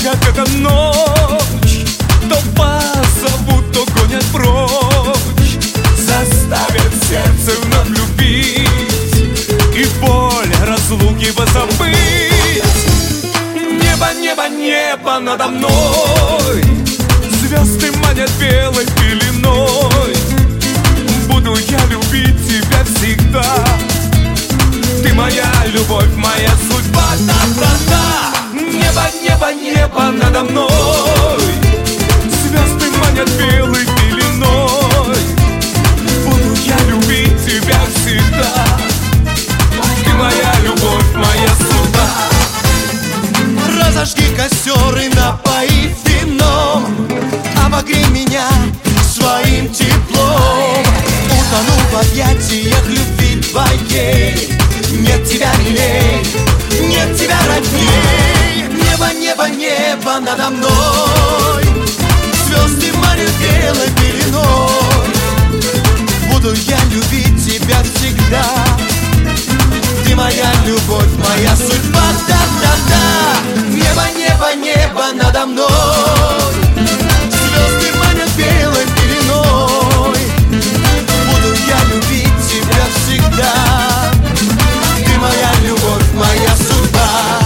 как эта ночь. То позовут, то гонят прочь, заставят сердце вновь любить и боль разлуки позабыть. Небо, небо, небо надо мной, звезды манят белой пеленой. Буду я любить тебя всегда, ты моя любовь, моя судьба. Да-да-да. Небо, небо, небо надо мной, звезды манят белой пеленой. Буду я любить тебя всегда, ты моя любовь, моя судьба. Разожги костер и напои вином, обогрей меня своим теплом. Утону в объятиях любви твоей, нет тебя милей, нет тебя родней. Небо, небо, небо надо мной, звезды манят белой пеленой. Буду я любить тебя всегда, ты моя любовь, моя судьба. Да-да-да. Небо, небо, небо надо мной, звезды манят белой пеленой. Буду я любить тебя всегда, ты моя любовь, моя судьба.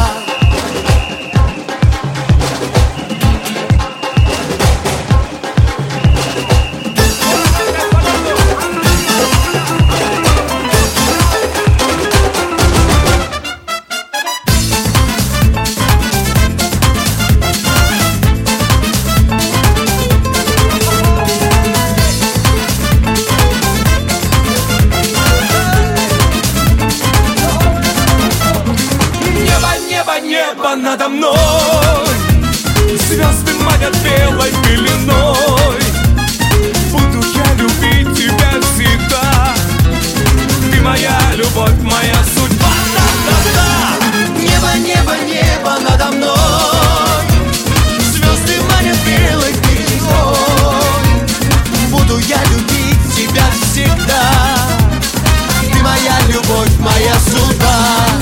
Небо надо мной, звезды манят белой пеленой. Буду я любить тебя всегда, ты моя любовь, моя судьба. Да-да-да. Небо, небо, небо надо мной, звезды манят белой пеленой. Буду я любить тебя всегда, ты моя любовь, моя судьба.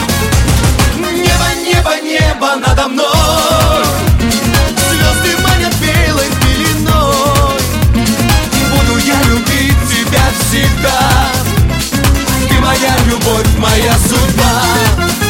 Небо, небо надо мной, звезды манят белой пеленой. Буду я любить тебя всегда, ты моя любовь, моя судьба.